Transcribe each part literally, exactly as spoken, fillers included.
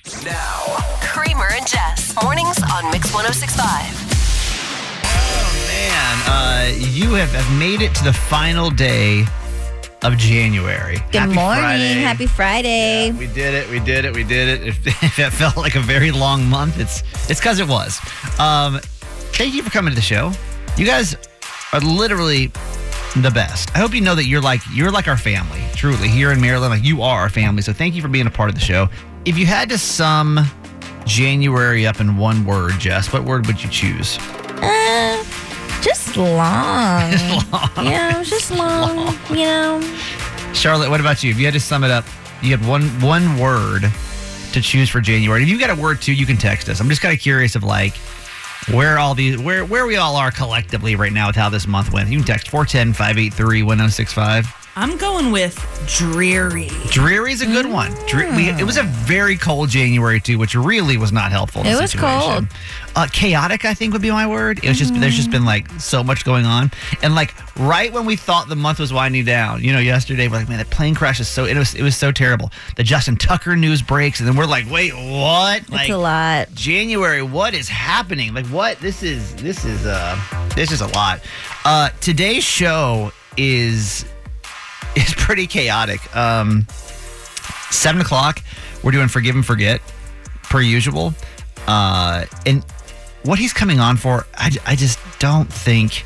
Now, Kramer and Jess. Mornings on Mix one oh six point five. Oh, man. Uh, you have, have made it to the final day of January. Good Happy morning. Friday. Happy Friday. Yeah, we did it. We did it. We did it. If, if it felt like a very long month, it's it's because it was. Um, thank you for coming to the show. You guys are literally the best. I hope you know that you're like you're like our family. Truly, here in Maryland, like you are our family. So thank you for being a part of the show. If you had to sum January up in one word, Jess, what word would you choose? Uh, just long. Just long. Yeah, it was just long, long. You know. Charlotte, what about you? If you had to sum it up, you had one one word to choose for January. If you've got a word too, you can text us. I'm just kind of curious of like where all these where where we all are collectively right now with how this month went. You can text four one zero, five eight three, one oh six five. I'm going with dreary. Dreary's a good one. Dre- we, it was a very cold January too, which really was not helpful. In It the was situation. cold. Uh, chaotic, I think, would be my word. It was just there's just been like so much going on, and like right when we thought the month was winding down, you know, yesterday we're like, man, that plane crash is so it was it was so terrible. The Justin Tucker news breaks, and then we're like, wait, what? It's Like a lot. January, what is happening? Like what? This is this is uh this is a lot. Uh, today's show is. It's pretty chaotic. Um, seven o'clock, we're doing Forgive and Forget, per usual. Uh, and what he's coming on for, I, I just don't think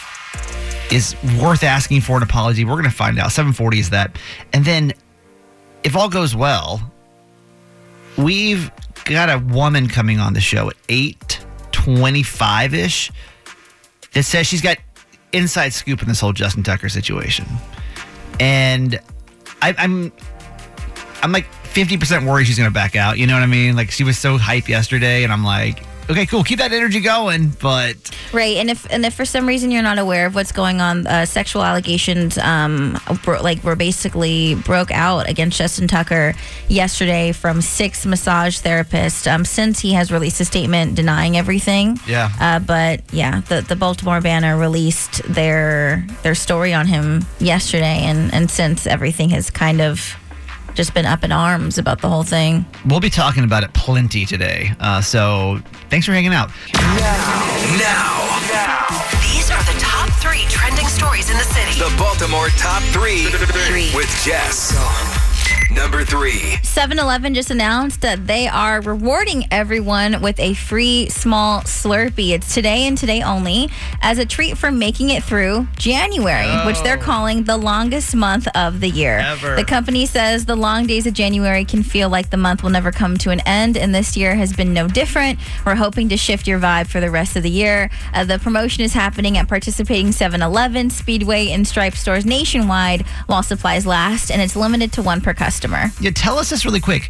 is worth asking for an apology. We're going to find out. seven forty is that. And then, if all goes well, we've got a woman coming on the show at eight twenty-five-ish that says she's got inside scoop in this whole Justin Tucker situation. And I, I'm, I'm like fifty percent worried she's going to back out. You know what I mean? Like she was so hype yesterday, and I'm like, okay, cool, keep that energy going. But Right, and if and if for some reason you're not aware of what's going on, uh, sexual allegations, um, bro- like were basically broke out against Justin Tucker yesterday from six massage therapists. Um, since he has released a statement denying everything. Yeah. Uh, but yeah, the the Baltimore Banner released their their story on him yesterday, and and since everything has kind of just been up in arms about the whole thing. we'll be talking about it plenty today. Uh, so thanks for hanging out. Now, now, now. These are the top three trending stories in the city. The Baltimore Top Three, Three. with Jess. Number three. seven eleven just announced that they are rewarding everyone with a free small Slurpee. It's today and today only as a treat for making it through January, Oh. which they're calling the longest month of the year. Ever. The company says the long days of January can feel like the month will never come to an end, and this year has been no different. We're hoping to shift your vibe for the rest of the year. Uh, the promotion is happening at participating seven eleven, Speedway, and Stripe stores nationwide while supplies last, and it's limited to one per customer. Yeah, tell us this really quick.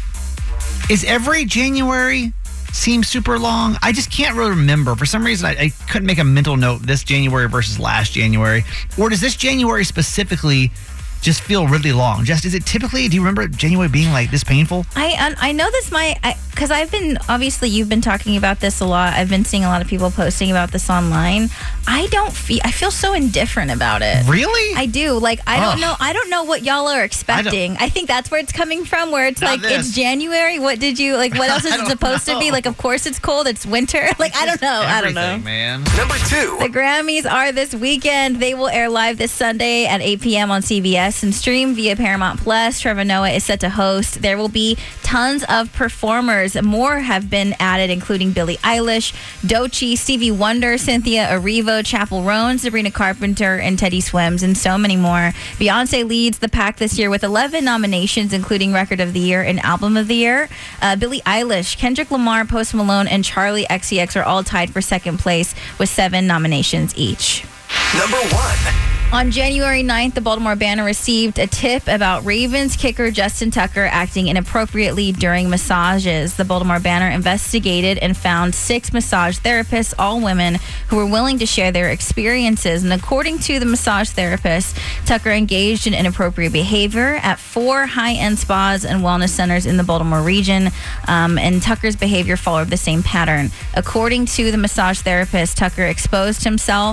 Is every January seem super long? I just can't really remember. For some reason, I, I couldn't make a mental note this January versus last January. Or does this January specifically just feel really long? Just is it typically, do you remember January being like this painful? I I know this might, because I've been, obviously you've been talking about this a lot. I've been seeing a lot of people posting about this online. I don't feel, I feel so indifferent about it. Really? I do. Like, I don't Ugh. know. I don't know what y'all are expecting. I, think that's where it's coming from, where it's Not like, this. it's January. What did you, like, what else is I it don't supposed to be? know. Like, of course it's cold. It's winter. Like, I don't know. I don't know. Everything, man. Number two. The Grammys are this weekend. They will air live this Sunday at eight p.m. on C B S and stream via Paramount Plus. Trevor Noah is set to host. There will be tons of performers. More have been added, including Billie Eilish, Doechii, Stevie Wonder, Cynthia Erivo, Chappell Roan, Sabrina Carpenter, and Teddy Swims, and so many more. Beyonce leads the pack this year with eleven nominations, including Record of the Year and Album of the Year. Uh, Billie Eilish, Kendrick Lamar, Post Malone, and Charlie X C X are all tied for second place with seven nominations each. Number one. On January ninth, the Baltimore Banner received a tip about Ravens kicker Justin Tucker acting inappropriately during massages. The Baltimore Banner investigated and found six massage therapists, all women, who were willing to share their experiences. And according to the massage therapists, Tucker engaged in inappropriate behavior at four high-end spas and wellness centers in the Baltimore region. Um, and Tucker's behavior followed the same pattern. According to the massage therapist, Tucker exposed himself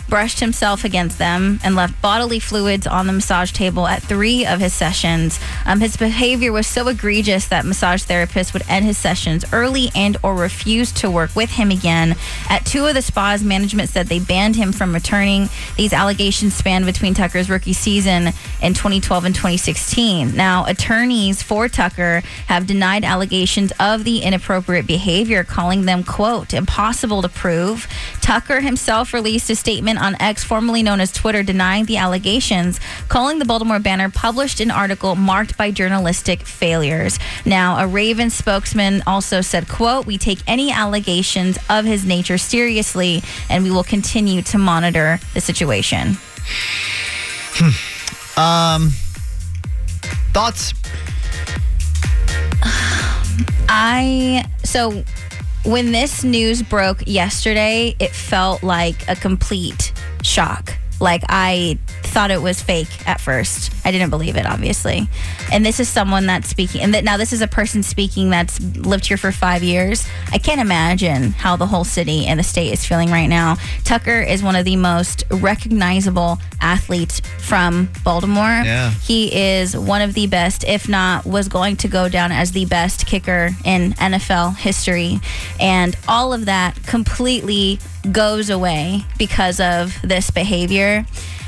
brushed himself against them, and left bodily fluids on the massage table at three of his sessions. Um, his behavior was so egregious that massage therapists would end his sessions early and or refuse to work with him again. At two of the spas, management said they banned him from returning. These allegations spanned between Tucker's rookie season in twenty twelve and twenty sixteen. Now, attorneys for Tucker have denied allegations of the inappropriate behavior, calling them, quote, impossible to prove. Tucker himself released a statement on X, formerly known as Twitter, denying the allegations, calling the Baltimore Banner published an article marked by journalistic failures. Now, a Ravens spokesman also said, quote, we take any allegations of his nature seriously, and we will continue to monitor the situation. um, thoughts? I, so when this news broke yesterday, it felt like a complete shock. Like, I thought it was fake at first. I didn't believe it, obviously. And this is someone that's speaking, and that now this is a person speaking that's lived here for five years. I can't imagine how the whole city and the state is feeling right now. Tucker is one of the most recognizable athletes from Baltimore. Yeah. He is one of the best, if not was going to go down as the best kicker in N F L history. And all of that completely goes away because of this behavior.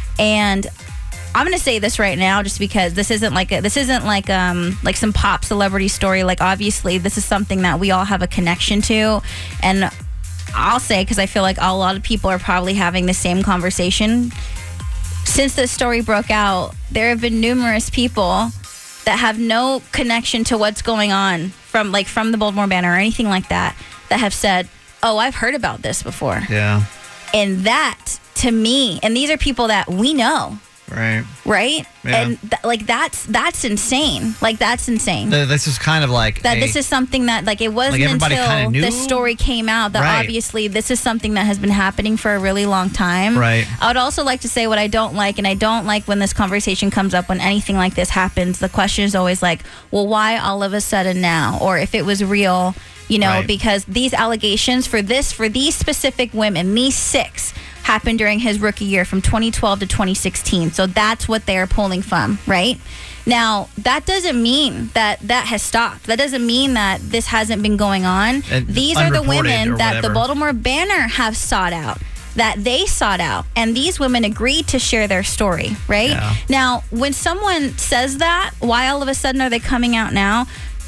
And I'm going to say this right now just because this isn't like a, this isn't like um like some pop celebrity story. Like, obviously this is something that we all have a connection to, and I'll say, because I feel like a lot of people are probably having the same conversation. Since this story broke out, there have been numerous people that have no connection to what's going on from like from the Baltimore Banner or anything like that, that have said, oh, I've heard about this before. Yeah. And that, to me, and these are people that we know, Right. right? Yeah. And th- like that's that's insane. Like that's insane. Th- This is kind of like that a- this is something that like it wasn't Like, everybody kinda until knew? this story came out that Right. obviously this is something that has been happening for a really long time. Right. I would also like to say what I don't like, and I don't like when this conversation comes up when anything like this happens. The question is always like, well, why all of a sudden now? Or if it was real, you know, Right. because these allegations for this, for these specific women, these six, happened during his rookie year from twenty twelve to twenty sixteen. So that's what they're pulling from, right? Now, that doesn't mean that that has stopped. That doesn't mean that this hasn't been going on. And These are the unreported women or that the whatever. Baltimore Banner have sought out, that they sought out, and these women agreed to share their story, right? Yeah. Now, when someone says that, why all of a sudden are they coming out now?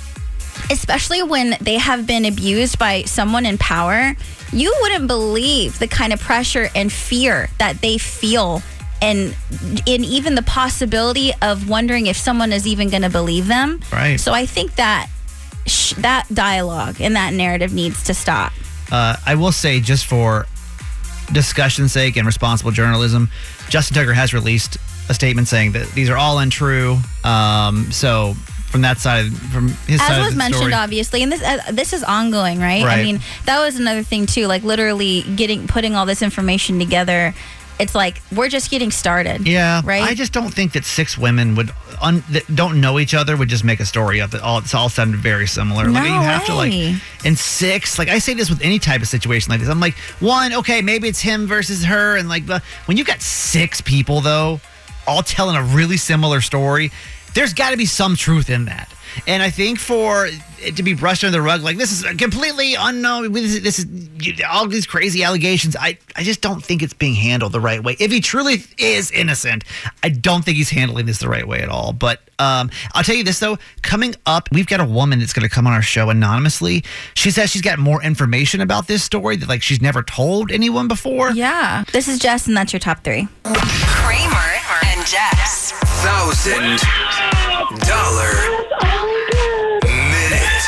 Especially when they have been abused by someone in power, you wouldn't believe the kind of pressure and fear that they feel, and in even the possibility of wondering if someone is even going to believe them. Right. So I think that sh- that dialogue and that narrative needs to stop. Uh, I will say, just for discussion's sake and responsible journalism, Justin Tucker has released a statement saying that these are all untrue. Um, so from that side, from his As side was of the mentioned, story, obviously, and this uh, this is ongoing, right? Right. I mean, that was another thing too. Like literally getting putting all this information together. It's like we're just getting started. yeah, Right. I just don't think that six women would un, that don't know each other would just make a story up that all it's all sounded very similar. No like you have to like way. and six. Like I say this with any type of situation like this. I'm like, one, okay, maybe it's him versus her, and like the, when you got six people though, all telling a really similar story, there's got to be some truth in that. And I think for it to be brushed under the rug, like this is completely unknown, this is, this is all these crazy allegations, I, I just don't think it's being handled the right way. If he truly is innocent, I don't think he's handling this the right way at all. But um, I'll tell you this, though. Coming up, we've got a woman that's going to come on our show anonymously. She says she's got more information about this story that like she's never told anyone before. Yeah. This is Jess, and that's your top three. Kramer and Jess. Thousand dollar minute.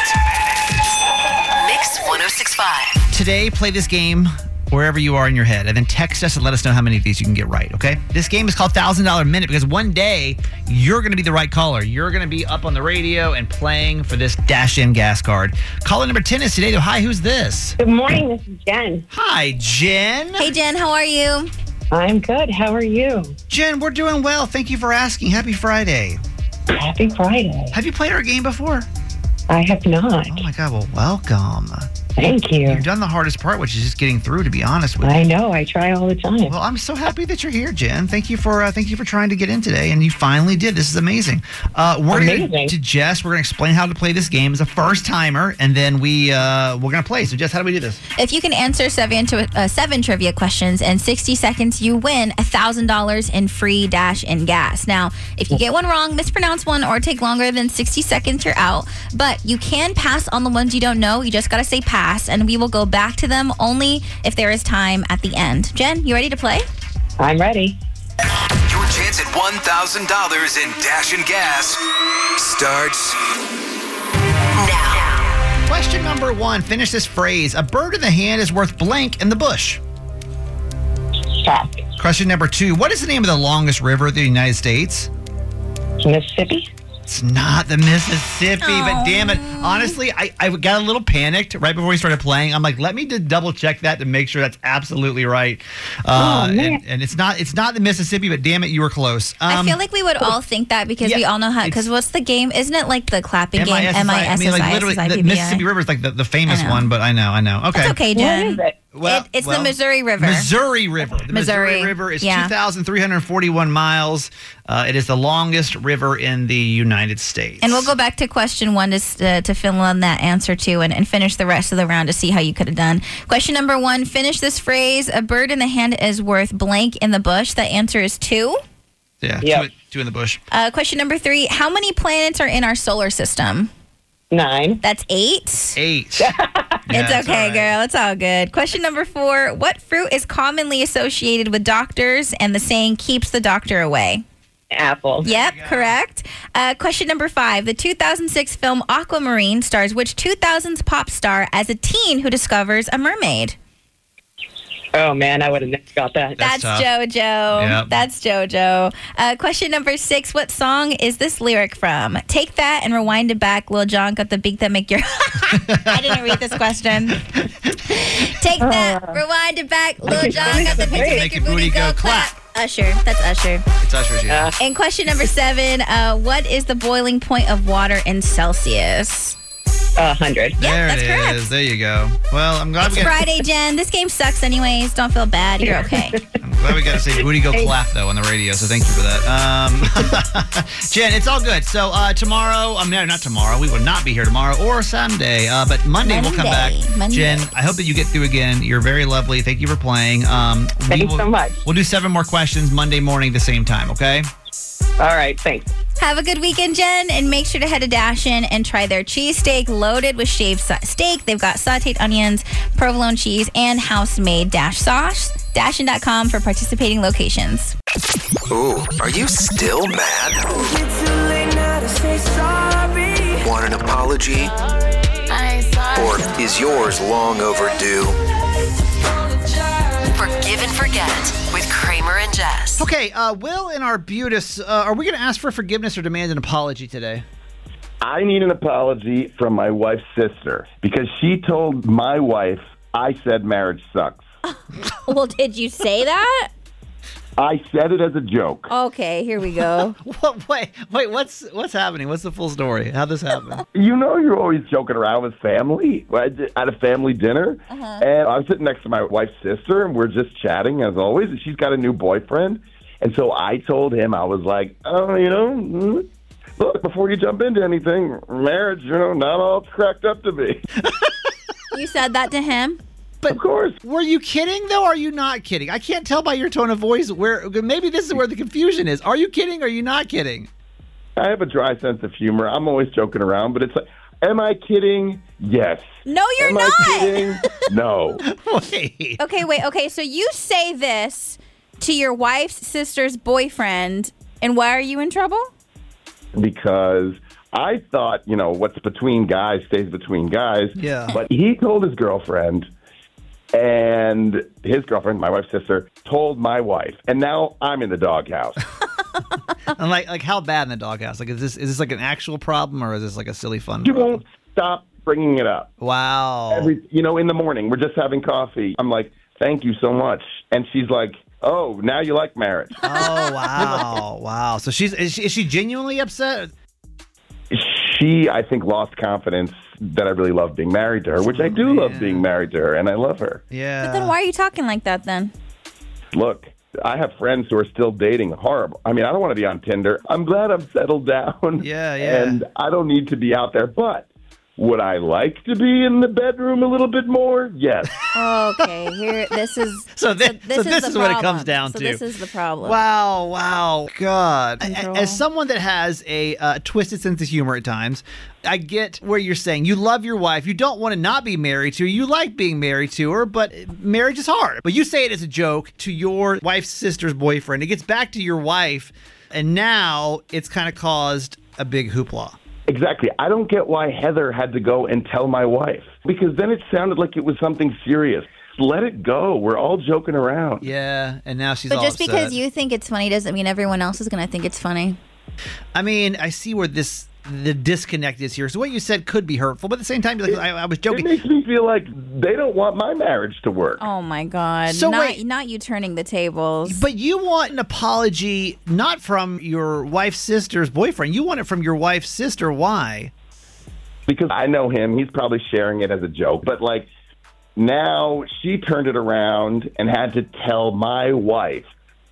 Mix one oh six point five. Today, play this game wherever you are in your head, and then text us and let us know how many of these you can get right, okay? This game is called one thousand dollar minute because one day you're going to be the right caller. You're going to be up on the radio and playing for this Dash-In gas card. Caller number ten is today. Hi, who's this? Good morning, this is Jen. Hi, Jen. Hey, Jen, how are you? I'm good. How are you? Jen, we're doing well. Thank you for asking. Happy Friday. Happy Friday. Have you played our game before? I have not. Oh, my God. Well, welcome. Thank you. You've done the hardest part, which is just getting through, to be honest with you. I know. I try all the time. Well, I'm so happy that you're here, Jen. Thank you for uh, thank you for trying to get in today, and you finally did. This is amazing. Uh, we're Amazing. Gonna, to Jess. We're going to explain how to play this game as a first timer, and then we uh, we're going to play. So, Jess, how do we do this? If you can answer seven, to, uh, seven trivia questions in sixty seconds, you win one thousand dollars in free Dash and gas. Now, if you get one wrong, mispronounce one, or take longer than sixty seconds, you're out. But you can pass on the ones you don't know. You just got to say pass, and we will go back to them only if there is time at the end. Jen, you ready to play? I'm ready. Your chance at one thousand dollars in Dash and Gas starts Now. Question number one. Finish this phrase. A bird in the hand is worth blank in the bush. Stop. Question number two. What is the name of the longest river in the United States? Mississippi? It's not the Mississippi, but damn it. Honestly, I, I got a little panicked right before we started playing. I'm like, let me just double check that to make sure that's absolutely right. Uh, Oh, man. and, and it's not it's not the Mississippi, but damn it, you were close. Um, I feel like we would all think that because yeah, we all know how. Because it's- what's the game? Isn't it like the clapping game? M I S S I M I S I S mean, like I literally, S S I the P P I. Mississippi River is like the, the famous I know. one, but I know, I know. Okay. It's okay, What Jen. is it? Well, It- it's well, the Missouri River. Missouri River. The Missouri, Missouri, River is yeah. two thousand three hundred forty-one miles. Uh, it is the longest river in the United States. And we'll go back to question one to, uh, to fill in that answer too and, and finish the rest of the round to see how you could have done. Question number one, finish this phrase. A bird in the hand is worth blank in the bush. The answer is two. Yeah, Yep. two, two in the bush. Uh, question number three, how many planets are in our solar system? Nine. That's eight. Eight. It's Yeah, okay, all right. girl. It's all good. Question number four, what fruit is commonly associated with doctors and the saying keeps the doctor away? Apple. Yep, correct. Uh, question number five. The two thousand six film Aquamarine stars which two thousands pop star as a teen who discovers a mermaid? Oh, man. I would have never got that. That's That's, tough. JoJo. Yep. That's JoJo. Uh, question number six. What song is this lyric from? Take that and rewind it back. Lil Jon got the beat that make your... I didn't read this question. Take that, rewind it back. Lil Jon got the beat that make your booty go clap. Usher. That's Usher. It's Usher's, yeah. And question number seven. Uh, what is the boiling point of water in Celsius? A hundred. there that's it correct. is. There you go. Well, I'm glad It's we got. Friday, Jen. This game sucks anyways. Don't feel bad. You're okay. I'm glad we got to say booty go clap though on the radio. So thank you for that. Um, Jen, it's all good. So uh, tomorrow, I'm mean, not tomorrow. We will not be here tomorrow or Sunday. Uh, but Monday, we'll come back. Monday. Monday. Jen, I hope that you get through again. You're very lovely. Thank you for playing. Um, we Thanks will, so much. We'll do seven more questions Monday morning at the same time. Okay. All right. Thanks. Have a good weekend, Jen, and make sure to head to Dashin and try their cheesesteak loaded with shaved sa- steak. They've got sauteed onions, provolone cheese, and house-made Dash sauce. Dashin dot com for participating locations. Ooh, are you still mad? Want an apology? Or is yours long overdue? Forgive and forget with Kramer and Jess. Okay. Uh, Will and Arbutus, uh, are we going to ask for forgiveness or demand an apology today? I need an apology from my wife's sister because she told my wife I said marriage sucks. Well, did you say that? I said it as a joke. Okay, here we go. What, wait, wait. What's what's happening? What's the full story? How'd this happen? You know, you're always joking around with family at a family dinner. And I was sitting next to my wife's sister, and we're just chatting as always. And she's got a new boyfriend. And so I told him, I was like, oh, you know, mm, look, before you jump into anything, marriage, you know, not all it's cracked up to be. You said that to him? Of course. Were you kidding though? Or are you not kidding? I can't tell by your tone of voice where. Maybe this is where the confusion is. Are you kidding? Or are you not kidding? I have a dry sense of humor. I'm always joking around, but it's like, am I kidding? Yes. No, you're am not. I kidding? No. Wait. Okay, wait. Okay, so you say this to your wife's sister's boyfriend, and why are you in trouble? Because I thought, you know, what's between guys stays between guys. Yeah. But he told his girlfriend, and his girlfriend, my wife's sister, told my wife, and now I'm in the doghouse. And like, like how bad in the doghouse? Like, is this is this like an actual problem or is this like a silly fun She problem? won't stop bringing it up. Wow. Every, you know, in the morning, we're just having coffee. I'm like, thank you so much. And she's like, oh, now you like marriage. Oh wow, wow. So she's is she, is she genuinely upset? She, I think, lost confidence that I really love being married to her, which I do love being married to her, and I love her. Yeah. But then why are you talking like that then? Look, I have friends who are still dating. Horrible. I mean, I don't want to be on Tinder. I'm glad I'm settled down. Yeah, yeah. And I don't need to be out there. But would I like to be in the bedroom a little bit more? Yes. Okay, here, this is... So thi- so this the is what it problem. comes down so to. this is the problem. Wow, wow, God. A- Control. As someone that has a uh, twisted sense of humor at times, I get where you're saying you love your wife, you don't want to not be married to her, you like being married to her, but marriage is hard. But you say it as a joke to your wife's sister's boyfriend. It gets back to your wife, and now it's kind of caused a big hoopla. Exactly. I don't get why Heather had to go and tell my wife, because then it sounded like it was something serious. Let it go. We're all joking around. Yeah, and now she's But all just upset. because you think it's funny doesn't mean everyone else is going to think it's funny. I mean, I see where this the disconnect is here. So what you said could be hurtful, but at the same time, like, I, I was It joking. makes me feel like they don't want my marriage to work. Oh my God. So not, wait- not you turning the tables. But you want an apology not from your wife's sister's boyfriend. You want it from your wife's sister. Why? Because I know him. He's probably sharing it as a joke. But, like, now she turned it around and had to tell my wife.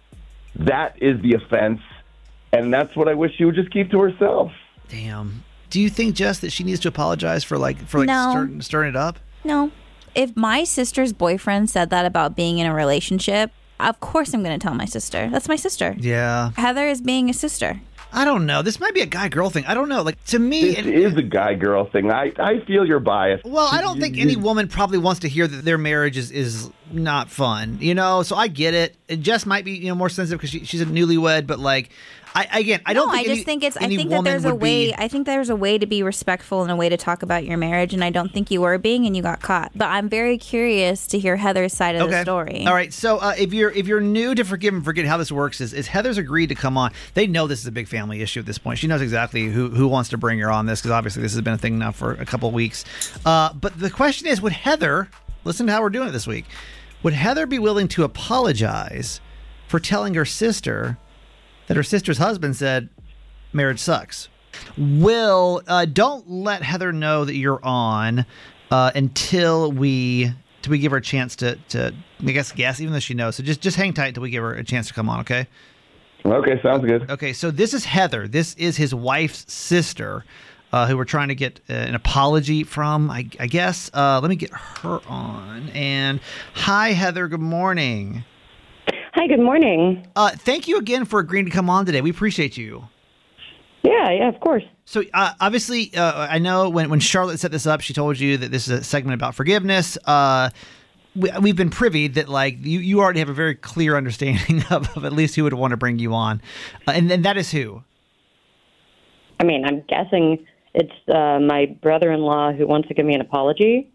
That is the offense. And that's what I wish she would just keep to herself. Damn. Do you think, Jess, that she needs to apologize for like for like No. stir, stirring it up? No. If my sister's boyfriend said that about being in a relationship, of course I'm going to tell my sister. That's my sister. Yeah. Heather is being a sister. I don't know. This might be a guy-girl thing. I don't know. Like, to me... This it- is a guy-girl thing. I, I feel your bias. Well, I don't You- think you- any woman probably wants to hear that their marriage is, is not fun, you know? So I get it. And Jess might be, you know, more sensitive because she, she's a newlywed, but like, I again, I don't no, think I just any- think it's. I any think that woman there's a would way. be- I think there's a way to be respectful and a way to talk about your marriage, and I don't think you were being, and you got caught. But I'm very curious to hear Heather's side of the story. All right. So uh, if you're if you're new to Forgive and Forget, how this works is, is Heather's agreed to come on. They know this is a big family issue at this point. She knows exactly who, who wants to bring her on this because obviously this has been a thing now for a couple of weeks. Uh, but the question is, would Heather, listen to how we're doing it this week, would Heather be willing to apologize for telling her sister that her sister's husband said marriage sucks? Will, uh, don't let Heather know that you're on uh, until we until we give her a chance to, to I guess guess, even though she knows. So just just hang tight until we give her a chance to come on, okay? Okay, sounds good. Okay, so this is Heather. This is his wife's sister, uh, who we're trying to get uh, an apology from, I, I guess. Uh, let me get her on. And hi, Heather. Good morning. Hi, good morning. Uh, thank you again for agreeing to come on today. We appreciate you. Yeah, yeah, of course. So uh, obviously, uh, I know when, when Charlotte set this up, she told you that this is a segment about forgiveness. Uh, we, we've been privy that like you, you already have a very clear understanding of, of at least who would want to bring you on, uh, and and that is who. I mean, I'm guessing it's uh, my brother-in-law who wants to give me an apology.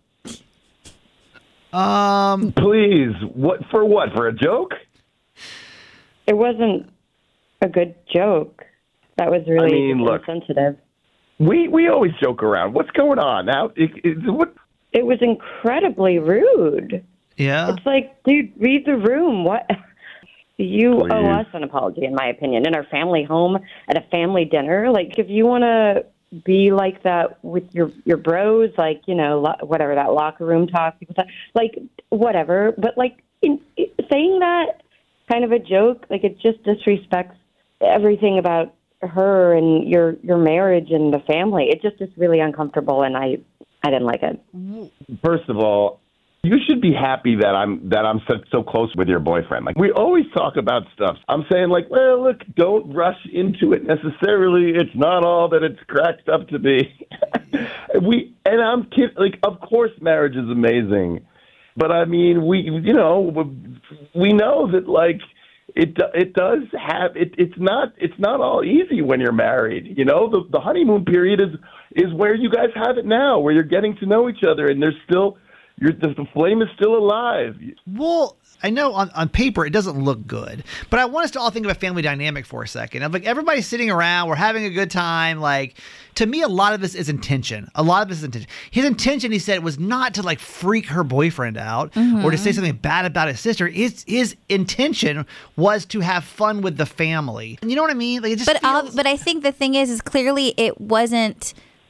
Um, Please, what for? What for a joke? It wasn't a good joke. That was really I mean, look. insensitive. We we always joke around. What's going on now? It, it, what? It was incredibly rude. yeah. It's like, dude, read the room. What? You Please. owe us an apology, in my opinion, in our family home at a family dinner. Like, if you want to be like that with your your bros, like, you know, lo- whatever, that locker room talk, people talk, like, whatever. But, like, in, in saying that kind of a joke, like, it just disrespects everything about her and your your marriage and the family. It just is really uncomfortable, and I I didn't like it. First of all, you should be happy that I'm that I'm so, so close with your boyfriend. Like, we always talk about stuff. I'm saying, like, well, look, don't rush into it necessarily. It's not all that it's cracked up to be. we and I'm kidding. Like, of course, marriage is amazing, but I mean, we you know we know that like. It it does have it. It's not it's not all easy when you're married. You know, the the honeymoon period is is where you guys have it now, where you're getting to know each other, and there's still you're, the, the flame is still alive. Well, I know on, on paper it doesn't look good, but I want us to all think of a family dynamic for a second. Of like everybody's sitting around, we're having a good time. Like, to me, a lot of this is intention. A lot of this is intention. His intention, he said, was not to like freak her boyfriend out or to say something bad about his sister. His his intention was to have fun with the family. And you know what I mean? Like, it just But uh, feels- but I think the thing is, is clearly it wasn't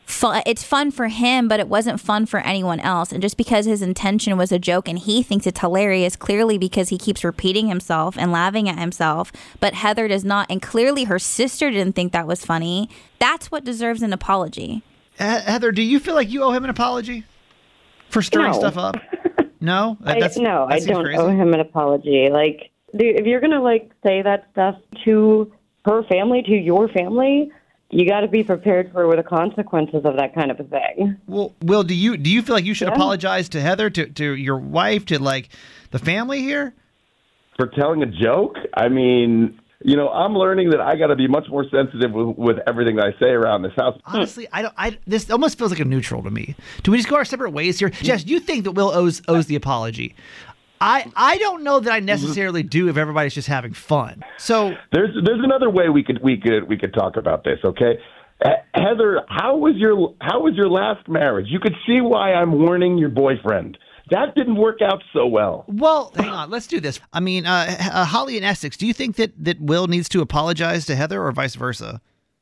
fun. It's fun for him, but it wasn't fun for anyone else. And just because his intention was a joke and he thinks it's hilarious, clearly because he keeps repeating himself and laughing at himself, but Heather does not, and clearly her sister didn't think that was funny. That's what deserves an apology. Uh, Heather, do you feel like you owe him an apology for stirring No. stuff up? No, I, That's, no, that I seems don't crazy. owe him an apology. Like, dude, if you're gonna like say that stuff to her family, to your family, you got to be prepared for the consequences of that kind of a thing. Well, Will, do you do you feel like you should Yeah. apologize to Heather, to, to your wife, to like the family here? For telling a joke? I mean, you know, I'm learning that I got to be much more sensitive with, with everything that I say around this house. Honestly, I don't. I this almost feels like a neutral to me. Do we just go our separate ways here? Jess, you think that Will owes owes the apology? I I don't know that I necessarily do if everybody's just having fun. So There's there's another way we could we could we could talk about this, okay? Uh, Heather, how was your how was your last marriage? You could see why I'm warning your boyfriend. That didn't work out so well. well, hang on. Let's do this. I mean, uh, uh, Holly in Essex, do you think that that Will needs to apologize to Heather or vice versa?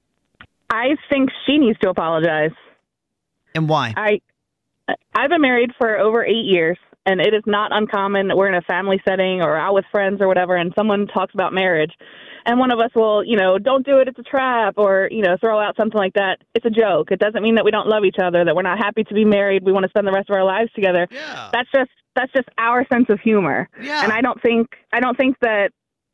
I think she needs to apologize. And why? I I've been married for over eight years, and it is not uncommon that we're in a family setting or out with friends or whatever, and someone talks about marriage, and one of us will, you know, don't do it, it's a trap, or, you know, throw out something like that. It's a joke. It doesn't mean that we don't love each other, that we're not happy to be married, we want to spend the rest of our lives together. Yeah. That's just that's just our sense of humor. Yeah. And I don't think I don't think that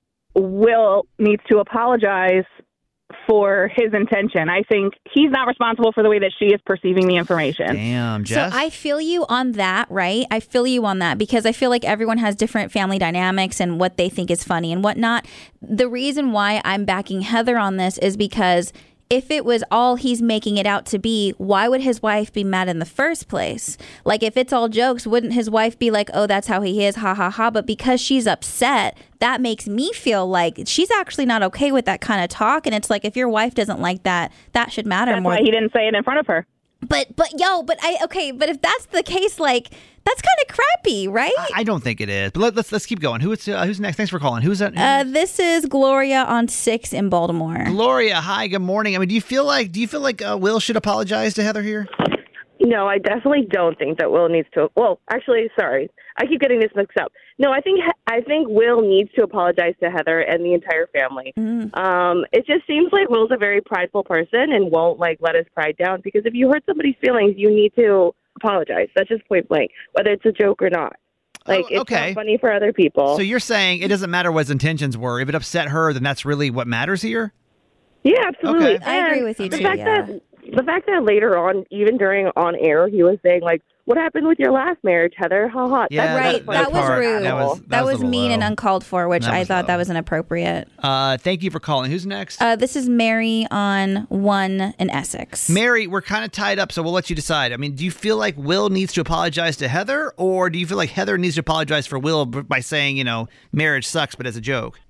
Will needs to apologize for his intention. I think he's not responsible for the way that she is perceiving the information. Damn, So Jess. I feel you on that, right? I feel you on that because I feel like everyone has different family dynamics and what they think is funny and whatnot. The reason why I'm backing Heather on this is because if it was all he's making it out to be, why would his wife be mad in the first place? Like, if it's all jokes, wouldn't his wife be like, oh, that's how he is, ha, ha, ha. But because she's upset, that makes me feel like she's actually not okay with that kind of talk. And it's like, if your wife doesn't like that, that should matter That's more. why he didn't say it in front of her. But, but, yo, but I, okay, but if that's the case, like, that's kind of crappy, right? I, I don't think it is. But let, let's let's keep going. Who is uh, who's next? Thanks for calling. Who's that? Uh, this is Gloria on six in Baltimore. Gloria, hi, good morning. I mean, do you feel like do you feel like uh, Will should apologize to Heather here? No, I definitely don't think that Will needs to. Well, actually, sorry, I keep getting this mixed up. No, I think I think Will needs to apologize to Heather and the entire family. Mm. Um, it just seems like Will's a very prideful person and won't like let his pride down. Because if you hurt somebody's feelings, you need to apologize. That's just point blank, whether it's a joke or not. Like, Oh, okay. it's not funny for other people. So you're saying it doesn't matter what his intentions were. If it upset her, then that's really what matters here? Yeah, absolutely. Okay. I agree And with you the too, fact yeah. that the fact that later on, even during on air, he was saying like, "What happened with your last marriage, Heather? Ha ha." Yeah, right, that- that, that was part, rude. that was- That, that was was, a little mean and low. uncalled for, which That I was thought low. that was inappropriate. Uh, thank you for calling. Who's next? Uh, this is Mary on one in Essex. Mary, we're kind of tied up, so we'll let you decide. I mean, do you feel like Will needs to apologize to Heather, or do you feel like Heather needs to apologize for Will b- by saying, you know, marriage sucks, but as a joke?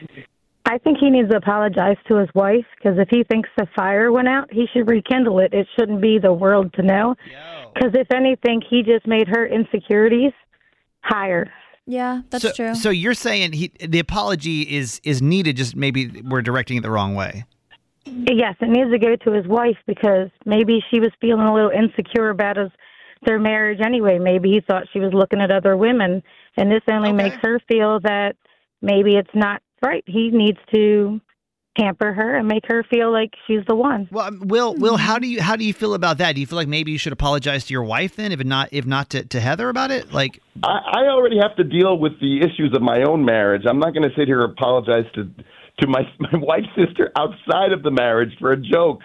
I think he needs to apologize to his wife because if he thinks the fire went out, he should rekindle it. It shouldn't be the world to know. Because if anything, he just made her insecurities higher. Yeah, that's so, true. So you're saying he, the apology is is needed, just maybe we're directing it the wrong way. Yes, it needs to go to his wife because maybe she was feeling a little insecure about his their marriage anyway. Maybe he thought she was looking at other women, and this only Okay. makes her feel that maybe it's not right. He needs to pamper her and make her feel like she's the one. Well, um, Will, Will, how do you how do you feel about that? Do you feel like maybe you should apologize to your wife then, if not if not to, to Heather about it? Like, I, I already have to deal with the issues of my own marriage. I'm not going to sit here and apologize to to my my wife's sister outside of the marriage for a joke.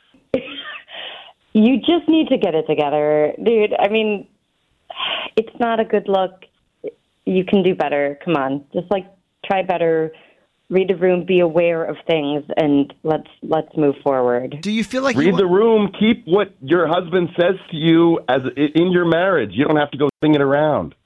You just need to get it together, dude. I mean, it's not a good look. You can do better. Come on, just like try better. Read the room, be aware of things, and let's let's move forward. do you feel like Read you, the room. Keep what your husband says to you as in your marriage. You don't have to go sing it around.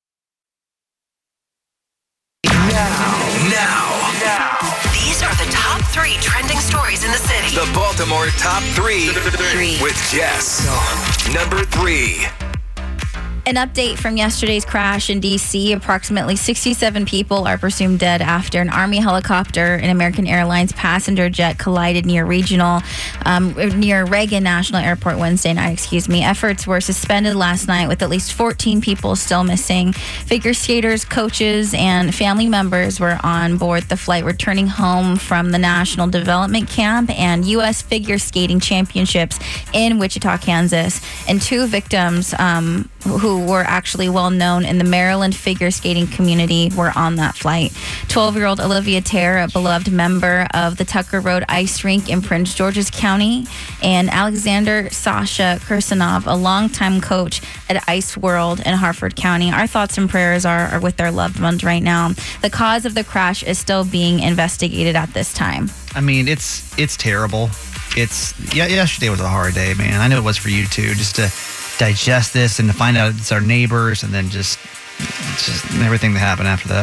Now, now, now. These are the top three trending stories in the city. The Baltimore Top Three Three. with Jess. Number three. An update from yesterday's crash in D C. Approximately sixty-seven people are presumed dead after an Army helicopter and American Airlines passenger jet collided near regional, um, near Reagan National Airport Wednesday night. Excuse me. Efforts were suspended last night with at least fourteen people still missing. Figure skaters, coaches, and family members were on board the flight returning home from the National Development Camp and U S Figure Skating Championships in Wichita, Kansas. And two victims um, who were actually well known in the Maryland figure skating community were on that flight. twelve-year-old Olivia Terr, a beloved member of the Tucker Road Ice Rink in Prince George's County, and Alexander Sasha Kirsanov, a longtime coach at Ice World in Harford County. Our thoughts and prayers are, are with their loved ones right now. The cause of the crash is still being investigated at this time. I mean, it's it's terrible. It's yeah. Yesterday was a hard day, man. I know it was for you too. Just to digest this and to find out it's our neighbors, and then just just everything that happened after that.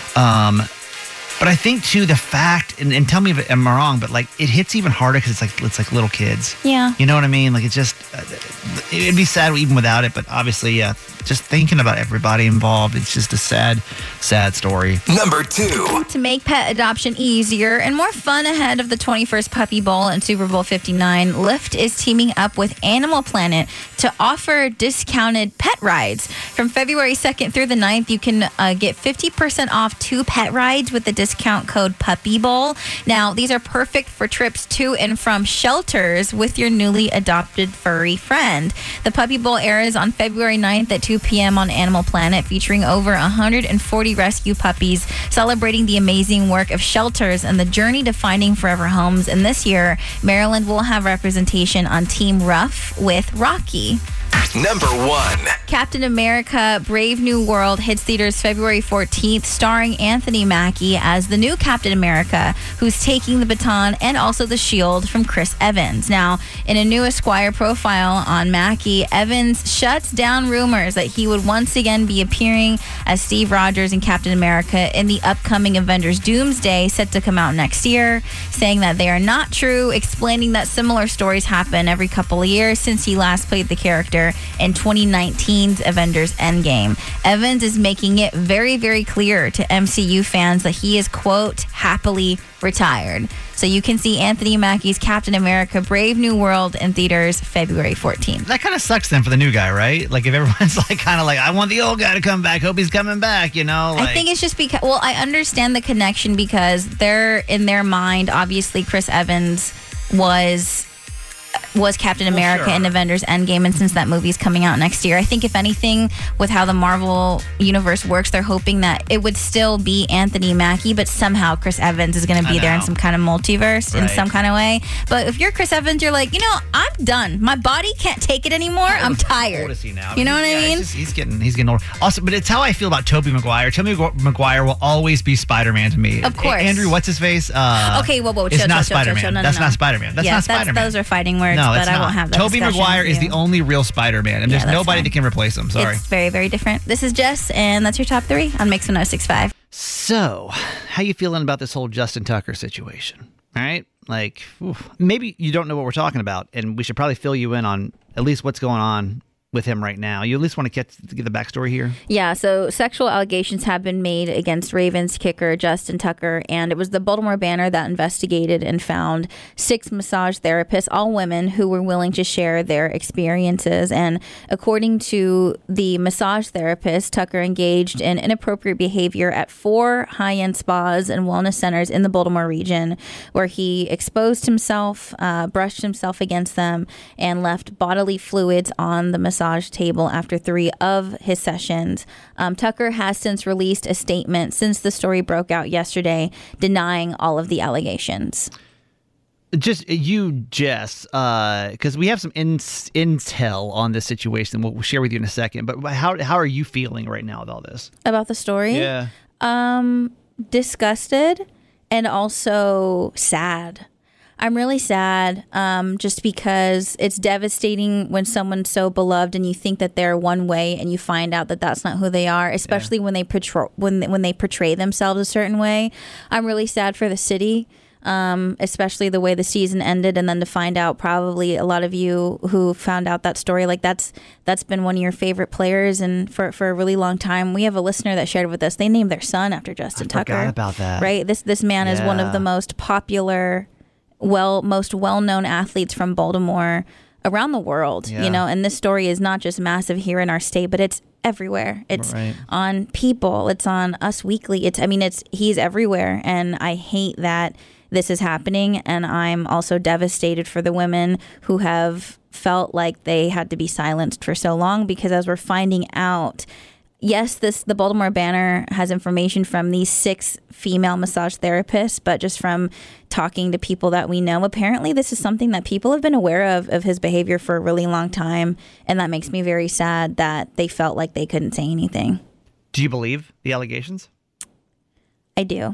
Um, but I think too the fact, and, and tell me if I'm wrong, but like it hits even harder because it's like it's like little kids. Yeah. You know what I mean? Like it's just uh, it'd be sad even without it, but obviously, yeah. Just thinking about everybody involved, it's just a sad, sad story. Number two. To make pet adoption easier and more fun ahead of the twenty-first Puppy Bowl and Super Bowl fifty-nine, Lyft is teaming up with Animal Planet to offer discounted pet rides. From February second through the ninth, you can uh, get fifty percent off two pet rides with the discount code Puppy Bowl. Now, these are perfect for trips to and from shelters with your newly adopted furry friend. The Puppy Bowl airs on February ninth at two p.m. on Animal Planet, featuring over one hundred forty rescue puppies celebrating the amazing work of shelters and the journey to finding forever homes. And this year, Maryland will have representation on Team Rough with Rocky. Number one. Captain America Brave New World hits theaters February fourteenth, starring Anthony Mackie as the new Captain America, who's taking the baton and also the shield from Chris Evans. Now, in a new Esquire profile on Mackie, Evans shuts down rumors that he would once again be appearing as Steve Rogers in Captain America in the upcoming Avengers Doomsday, set to come out next year, saying that they are not true, explaining that similar stories happen every couple of years since he last played the character in twenty nineteen's Avengers Endgame. Evans is making it very, very clear to M C U fans that he is, quote, happily retired. So you can see Anthony Mackie's Captain America Brave New World in theaters February fourteenth. That kind of sucks then for the new guy, right? Like if everyone's like kind of like, I want the old guy to come back, hope he's coming back, you know? Like, I think it's just because, well, I understand the connection because they're, in their mind, obviously Chris Evans was... was Captain America well, sure. in Avengers Endgame, and since that movie's coming out next year, I think if anything, with how the Marvel universe works, they're hoping that it would still be Anthony Mackie, but somehow Chris Evans is going to be there in some kind of multiverse right. in some kind of way. But if you're Chris Evans, you're like, you know, I'm done. My body can't take it anymore. I'm tired. How old is he now? You know what yeah, I mean? Just, he's getting he's getting older. Also, but it's how I feel about Tobey Maguire. Tobey Maguire will always be Spider-Man to me. Of course. A- Andrew, what's his face? Uh, okay, whoa, whoa, it's chill, not chill, chill, Spider-Man. chill, chill. No, that's no, not no. Spider-Man. That's yeah, not Spider-Man. That's, those are fighting words, no, but I not. won't have that. Tobey Maguire is the only real Spider-Man, and Yeah, there's that's nobody fine. that can replace him. Sorry. It's very, very different. This is Jess, and that's your top three on Mix one oh six point five. So, how you feeling about this whole Justin Tucker situation? All right? Like, oof, maybe you don't know what we're talking about, and we should probably fill you in on at least what's going on with him right now. You at least want to get to get the backstory here? Yeah, so sexual allegations have been made against Ravens kicker Justin Tucker, and it was the Baltimore Banner that investigated and found six massage therapists, all women, who were willing to share their experiences. And according to the massage therapist, Tucker engaged in inappropriate behavior at four high-end spas and wellness centers in the Baltimore region, where he exposed himself, uh, brushed himself against them, and left bodily fluids on the massage table after three of his sessions. Um, Tucker has since released a statement since the story broke out yesterday, denying all of the allegations. Just you, Jess, because uh, we have some in- intel on this situation we'll share with you in a second. But how how are you feeling right now with all this? About the story? Yeah. Um, disgusted and also sad. I'm really sad um, just because it's devastating when someone's so beloved and you think that they're one way and you find out that that's not who they are, especially yeah. when they portray when when they portray themselves a certain way. I'm really sad for the city. um, especially the way the season ended, and then to find out, probably a lot of you who found out that story, like that's that's been one of your favorite players, and for, for a really long time. We have a listener that shared with us, they named their son after Justin I Tucker. forgot about that. Right? This this man is one of Yeah. the most popular, well, most well-known athletes from Baltimore around the world, Yeah. you know, and this story is not just massive here in our state, but it's everywhere. It's Right. on People, it's on Us Weekly. It's, I mean, it's, he's everywhere. And I hate that this is happening. And I'm also devastated for the women who have felt like they had to be silenced for so long, because as we're finding out, yes, this the Baltimore Banner has information from these six female massage therapists, but just from talking to people that we know, apparently this is something that people have been aware of, of his behavior for a really long time. And that makes me very sad that they felt like they couldn't say anything. Do you believe the allegations? I do.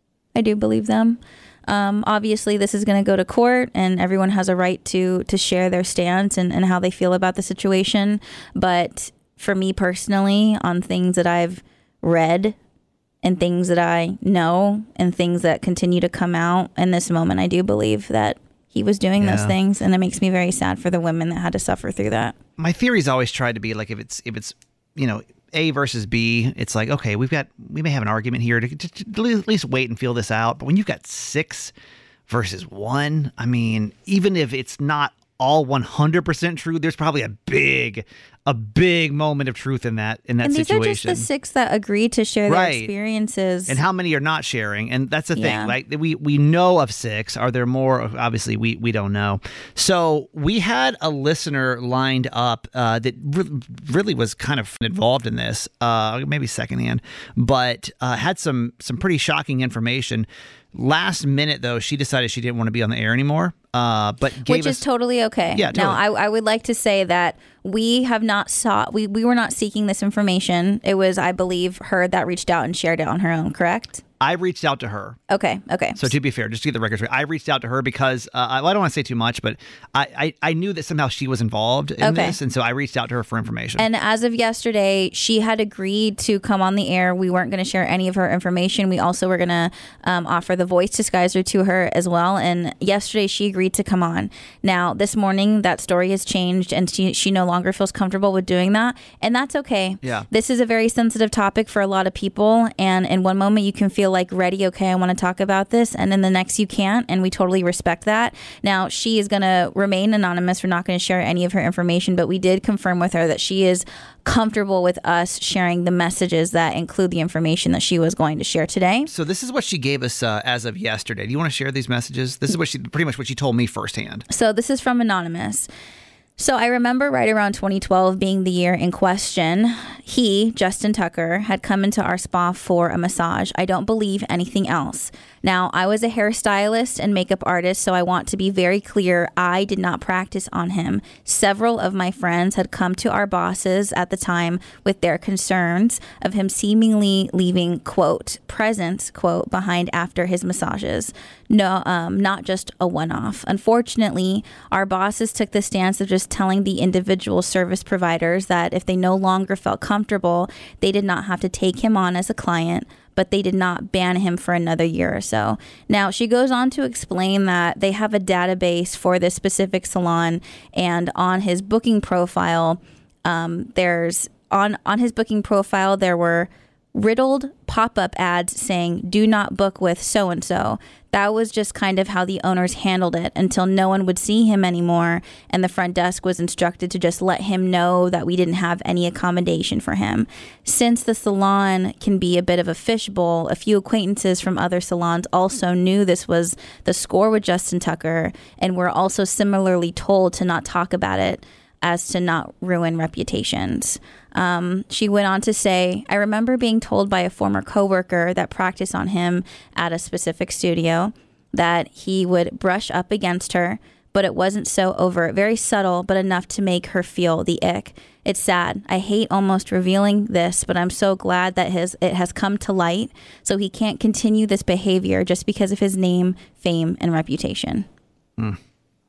I do believe them. Um, obviously, this is going to go to court, and everyone has a right to to share their stance and, and how they feel about the situation. But for me personally, on things that I've read and things that I know and things that continue to come out in this moment, I do believe that he was doing Yeah. those things, and it makes me very sad for the women that had to suffer through that. My theory's always tried to be like, if it's if it's you know A versus B, it's like, okay, we've got we may have an argument here to, to, to at least wait and feel this out. But when you've got six versus one, I mean, even if it's not all one hundred percent true, there's probably a big a big moment of truth in that in that and these situation. are just the six that agreed to share their Right. experiences. And how many are not sharing? And that's the thing. Yeah. Like we we know of six. Are there more? Obviously, we we don't know. So we had a listener lined up uh, that re- really was kind of involved in this, uh, maybe secondhand, but uh, had some some pretty shocking information. Last minute, though, she decided she didn't want to be on the air anymore. Uh, but gave Which us, is totally okay. Yeah, Now, totally. I, I would like to say that we have not sought, we, we were not seeking this information. It was, I believe, her that reached out and shared it on her own, correct? I reached out to her. Okay, okay. So to be fair, just to get the record straight, I reached out to her because uh, I, I don't want to say too much, but I, I, I knew that somehow she was involved in Okay. this, and so I reached out to her for information. And as of yesterday, she had agreed to come on the air. We weren't going to share any of her information. We also were going to um, offer the voice disguiser to her as well. And yesterday, she agreed to come on. Now, this morning, that story has changed, and she, she no longer feels comfortable with doing that. And that's okay. Yeah. This is a very sensitive topic for a lot of people. And in one moment, you can feel like ready, okay, I want to talk about this. And then the next, you can't. And we totally respect that. Now, she is going to remain anonymous. We're not going to share any of her information, but we did confirm with her that she is comfortable with us sharing the messages that include the information that she was going to share today. So this is what she gave us uh, as of yesterday. Do you want to share these messages? This is what she pretty much what she told me firsthand. So this is from Anonymous. So I remember right around twenty twelve being the year in question. He, Justin Tucker, had come into our spa for a massage. I don't believe anything else. Now, I was a hairstylist and makeup artist, so I want to be very clear. I did not practice on him. Several of my friends had come to our bosses at the time with their concerns of him seemingly leaving, quote, presents, quote, behind after his massages. No, um, not just a one-off. Unfortunately, our bosses took the stance of just telling the individual service providers that if they no longer felt comfortable, they did not have to take him on as a client, but they did not ban him for another year or so. Now, she goes on to explain that they have a database for this specific salon, and on his booking profile, um, there's on on his booking profile there were riddled pop-up ads saying, do not book with so-and-so. That was just kind of how the owners handled it until no one would see him anymore, and the front desk was instructed to just let him know that we didn't have any accommodation for him. Since the salon can be a bit of a fishbowl, a few acquaintances from other salons also knew this was the score with Justin Tucker, and were also similarly told to not talk about it, as to not ruin reputations. Um, she went on to say, I remember being told by a former coworker that practiced on him at a specific studio that he would brush up against her, but it wasn't so overt, very subtle, but enough to make her feel the ick. It's sad. I hate almost revealing this, but I'm so glad that his it has come to light, so he can't continue this behavior just because of his name, fame, and reputation. Mm.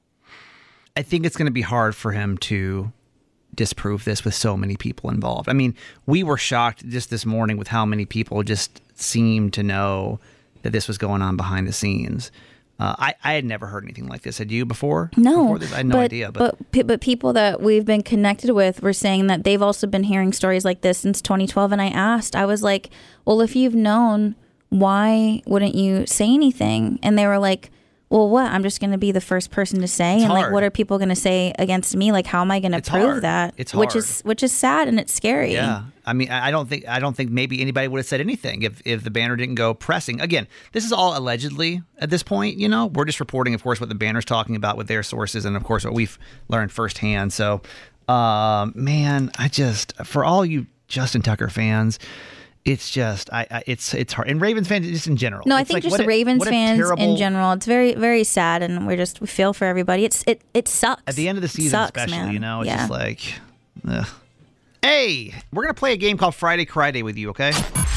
I think it's going to be hard for him to disprove this with so many people involved. I mean, we were shocked just this morning with how many people just seemed to know that this was going on behind the scenes. Uh, I, I had never heard anything like this. Had you before? No, Before this? I had no but, idea. But, but pe- but people that we've been connected with were saying that they've also been hearing stories like this since twenty twelve. And I asked, I was like, well, if you've known, why wouldn't you say anything? And they were like, well, what? I'm just going to be the first person to say, It's and like, hard. what are people going to say against me? Like, how am I going to It's prove hard. that? It's which hard. is which is sad and it's scary. yeah, I mean, I I don't think I don't think maybe anybody would have said anything if, if the banner didn't go pressing. Again, this is all allegedly at this point. You know, we're just reporting, of course, what the banner's talking about with their sources, and of course, what we've learned firsthand. So, um, man, I just for all you Justin Tucker fans. It's just, I, I, it's it's hard. And Ravens fans, just in general. No, I It's think like, just what the a- Ravens what a fans terrible- in general. It's very, very sad, and we're just we feel for everybody. It's it it sucks. At the end of the It season, sucks, especially, man. you know, it's yeah. just like, ugh. Hey, we're going to play a game called Friday Cry Day with you, okay?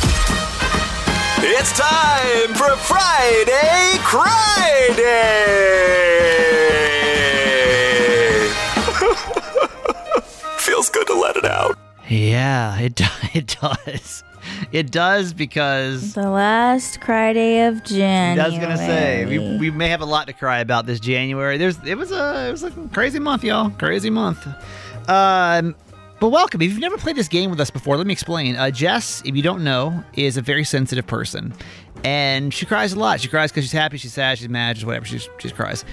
It's time for Friday Cry Day! Feels good to let it out. Yeah, it, do- it does. It does because The last cry day of January. I was gonna say we, we may have a lot to cry about this January. There's it was a it was a crazy month, y'all. Crazy month. Um, but welcome. If you've never played this game with us before, let me explain. Uh, Jess, if you don't know, is a very sensitive person, and she cries a lot. She cries because she's happy, she's sad, she's mad, she's whatever. She just, she just cries.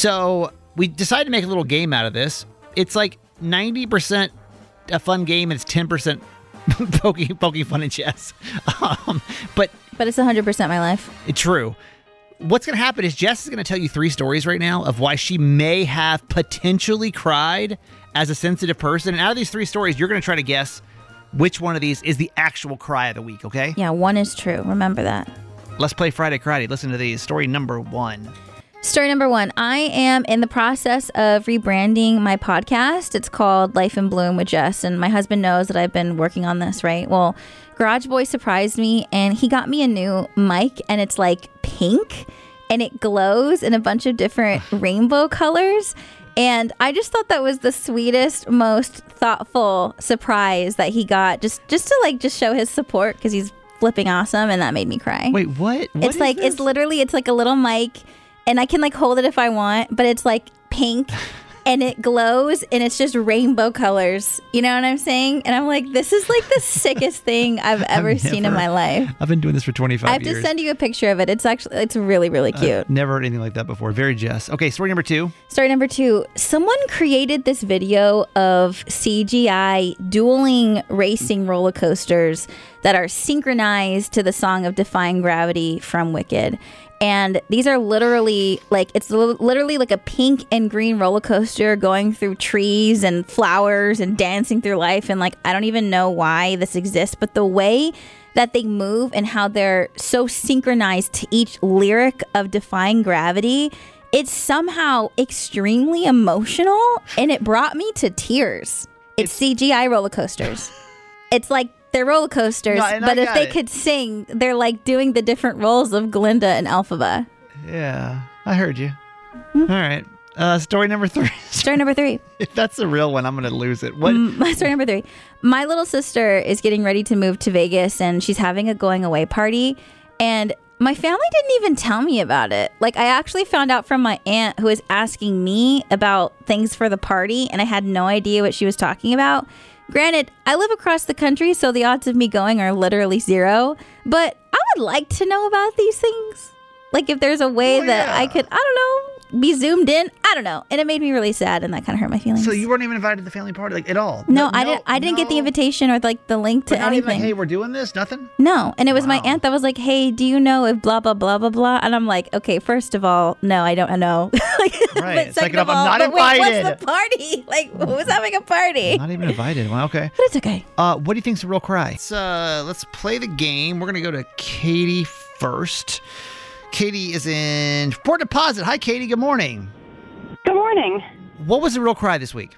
So we decided to make a little game out of this. It's like ninety percent a fun game, and it's ten percent poking poking fun at Jess. Um, but But it's one hundred percent my life. it's true. What's going to happen is Jess is going to tell you three stories right now of why she may have potentially cried as a sensitive person. And out of these three stories, you're going to try to guess which one of these is the actual cry of the week, okay? Yeah, one is true. Remember that. Let's play Friday Cry Day. Listen to these. Story number one. Story number one. I am in the process of rebranding my podcast. It's called Life in Bloom with Jess, and my husband knows that I've been working on this, right? Well, Garage Boy surprised me, and he got me a new mic, and it's like pink, and it glows in a bunch of different rainbow colors. And I just thought that was the sweetest, most thoughtful surprise that he got, just just to like just show his support because he's flipping awesome, and that made me cry. Wait, what? What it's is like this? it's literally it's like a little mic, and I can like hold it if I want, but it's like pink and it glows and it's just rainbow colors. You know what I'm saying? And I'm like, this is like the sickest thing I've ever I've seen in never- my life. I've been doing this for twenty-five I have years. to send you a picture of it. It's actually it's really, really cute. I've never heard anything like that before. Very Jess. Okay, story number two. Story number two. Someone created this video of C G I dueling racing roller coasters that are synchronized to the song of Defying Gravity from Wicked. And these are literally like, it's li- literally like a pink and green roller coaster going through trees and flowers and dancing through life. And like, I don't even know why this exists, but the way that they move and how they're so synchronized to each lyric of Defying Gravity, it's somehow extremely emotional, and it brought me to tears. It's, C G I roller coasters. It's like they're roller coasters, No, and I but if got they it. could sing, they're like doing the different roles of Glinda and Elphaba. Yeah, I heard you. All right. Uh, story number three. Story number three. If that's the real one, I'm going to lose it. What? Mm, My story number three. My little sister is getting ready to move to Vegas, and she's having a going away party. And my family didn't even tell me about it. Like, I actually found out from my aunt, who was asking me about things for the party, and I had no idea what she was talking about. Granted, I live across the country, so the odds of me going are literally zero. But I would like to know about these things. Like, if there's a way Oh, that yeah. I could, I don't know, be zoomed in. I don't know. And it made me really sad, and that kind of hurt my feelings. So you weren't even invited to the family party, like, at all? No, I didn't. I didn't get the no. invitation or like the link to But not even anything. like, hey, we're doing this? Nothing? No, and it was my Wow. aunt that was like, "Hey, do you know if blah blah blah blah blah?" And I'm like, "Okay, first of all, no, I don't know." like, Right. But Second off, I'm not but wait, invited. what's the party? Like, who's having a party? Not even invited. Well, okay. But it's okay. Uh, what do you think's a real cry? Let's, uh, let's play the game. We're going to go to Katie first. Katie is in Port Deposit. Hi, Katie. Good morning. Good morning. What was the real cry this week?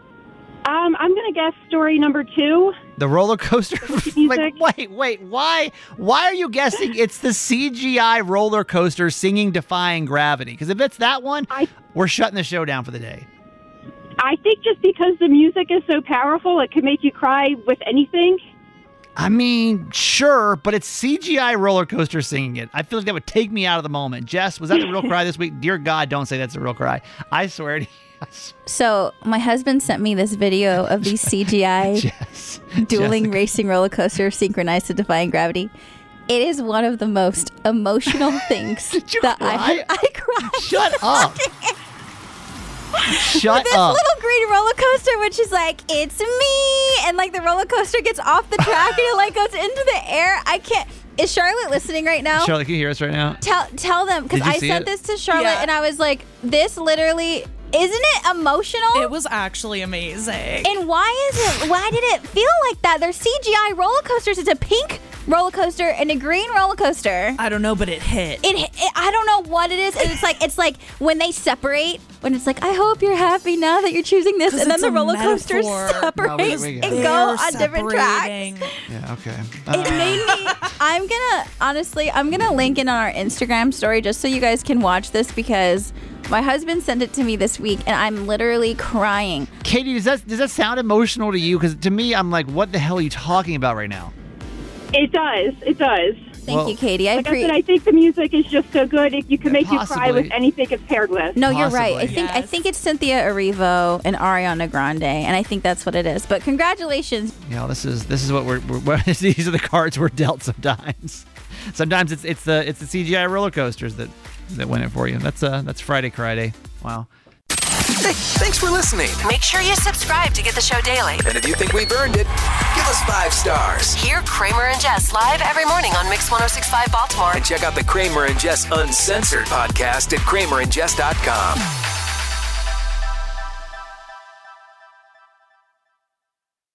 Um, I'm going to guess story number two. The roller coaster? Music. like, wait, wait. Why? Why are you guessing it's the C G I roller coaster singing Defying Gravity? Because if it's that one, I, we're shutting the show down for the day. I think just because the music is so powerful, it could make you cry with anything. I mean, sure, but it's C G I roller coaster singing it. I feel like that would take me out of the moment. Jess, was that the real cry this week? Dear God, don't say that's a real cry. I swear to you. So my husband sent me this video of these C G I Jess, dueling Jessica. racing roller coasters synchronized to defying gravity. It is one of the most emotional things Did you that cry? I I cried. Shut up. Shut this up. little green roller coaster, which is like, it's me, and like the roller coaster gets off the track and it like goes into the air. I can't. Is Charlotte listening right now? Charlotte, can you hear us right now? Tell tell them, because Did you I see sent it? this to Charlotte Yeah. and I was like, this literally, isn't it emotional? It was actually amazing. And why is it? Why did it feel like that? They're C G I roller coasters. It's a pink roller coaster and a green roller coaster. I don't know, but it hit. It, it I don't know what it is. And it's like it's like when they separate. When it's like, I hope you're happy now that you're choosing this, 'Cause and then it's the a roller coasters metaphor. separate No, we- we get and it. go They're on different tracks. separating. Yeah, okay. It made me. I'm gonna honestly. I'm gonna link it on our Instagram story just so you guys can watch this because my husband sent it to me this week and I'm literally crying. Katie, does that does that sound emotional to you? Because to me, I'm like, what the hell are you talking about right now? It does. It does. Thank Well, you, Katie. I Like I pre- said, I think the music is just so good. It, you can make you cry Possibly. with anything it's paired with. No, you're right. I Possibly. think I Yes. think it's Cynthia Erivo and Ariana Grande, and I think that's what it is. But congratulations. You know, this is this is what we're, we're these are the cards we're dealt sometimes. Sometimes it's it's the it's the C G I roller coasters that that win it for you. That's uh that's Friday Cry Day. Wow. Hey, thanks for listening. Make sure you subscribe to get the show daily. And if you think we've earned it, give us five stars. Hear Kramer and Jess live every morning on Mix one oh six point five Baltimore. And check out the Kramer and Jess Uncensored podcast at kramer and jess dot com.